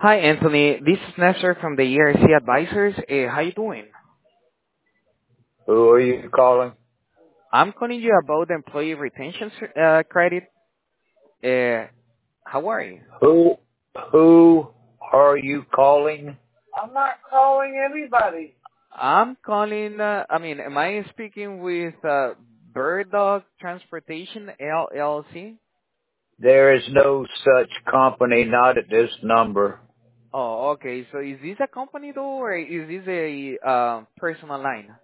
Hi, Anthony. This is Nestor from the ERC Advisors. How you doing? Who are you calling? I'm calling you about the employee retention credit. How are you? Who who are you calling? I'm not calling anybody. I'm calling. Am I speaking with Bird Dog Transportation LLC? There is no such company, not at this number. Oh, okay. So is this a company though, or is this a personal line?